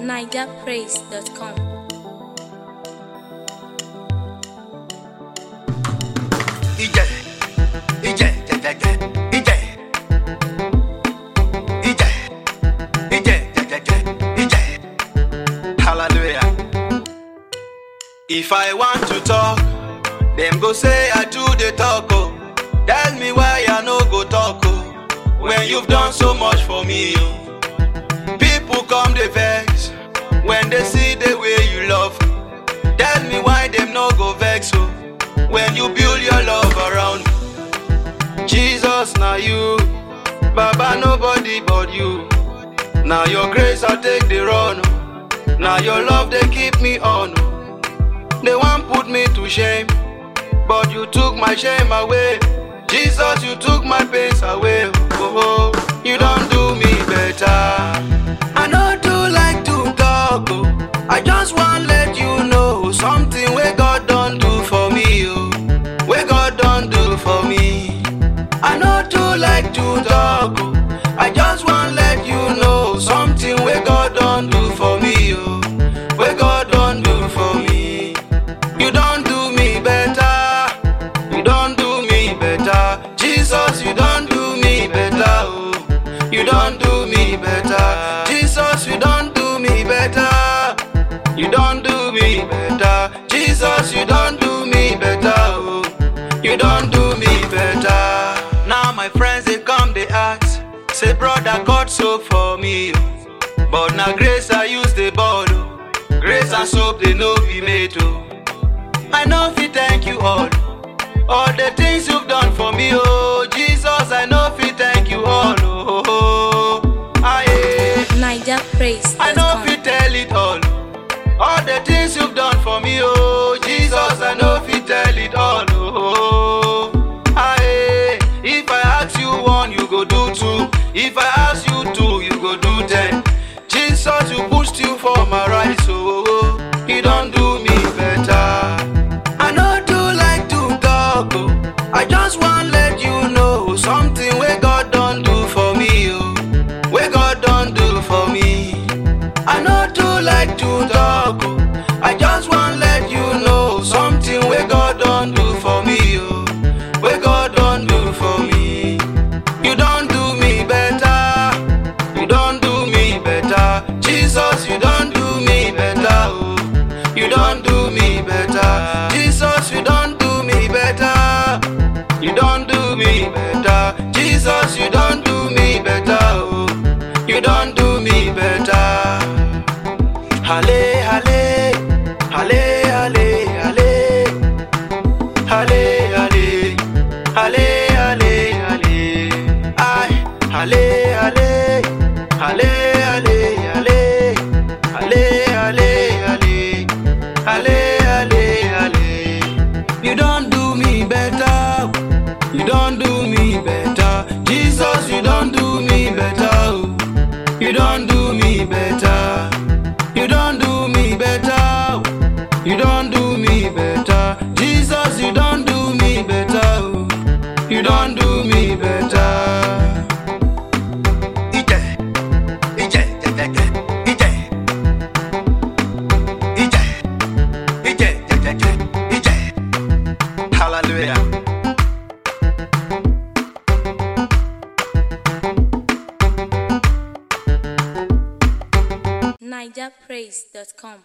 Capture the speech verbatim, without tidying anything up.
niger praise dot com. Ije, ije, je, je, je, ije, ije, ije, je, je, je, ije. Hallelujah. If I want to talk, them go say I do the talk. Oh, tell me why I no go talk. Oh, when you've done so much for me. Oh, people come the vex when they see the way you love. Tell me why them no go vex. Oh, when you build your love around me. Jesus, now you, Baba, nobody but you. Now your grace I take the run. Now your love they keep me on. They won't put me to shame, but you took my shame away. Jesus, you took my pains away. Oh, oh, you don't do me better. I don't do like to talk. Oh, I just want let you know something where God don't do for me. Oh, where God don't do for me. I don't do like to talk. Oh, I just want let you know something where God don't do for me. Oh, where God don't do for me. You don't do me better. You don't do me better. Jesus, you don't do me better. Oh, you don't do me better. Jesus, you don't do me better. You don't do me better. Jesus, you don't do me better. Oh, you don't do me better. Now my friends they come they ask, say brother God so for me. Oh, but now grace I use the ball. Oh, grace and soap they know be made. Oh, I know if you thank you all. All the things you've done for me, oh Jesus, I know if you thank you all. Oh, oh, oh. Aye. niger praise I dot know com. if you tell it all. All the things you've done for me, oh Jesus, I know if you tell it all. Oh, oh. Aye. If I ask you one, you go do two. If I ask you two, you go do ten. Jesus, you pushed you for my right, so oh, oh. You don't do me better. I know do like to talk. Oh, I just want let you know something where God don't do for me. Oh, where God don't do for me. I know do like to talk. Oh, I just want let you know something where God don't do for me. Oh, where God don't do for me. You don't do me better. You don't do me better. Jesus, you don't do me better. Oh, you don't do me better. Jesus, you don't do me better. You don't do me better. Jesus, you don't do me better. Oh, you don't do me better. Halle, halle, halle, halle, halle, halle, halle, halle, halle, halle, aye, halle, halle, halle, halle, halle, halle, halle, halle, halle, halle, halle. You don't do me better. You don't do me better. Jesus, you don't do me better. You don't do me better. You don't do me better. You don't do me better. Jesus, you don't do me better. You don't do me better. Ije, ije, je, je, ije, ije, ije, je, je, ije. Hallelujah. niger praise dot com.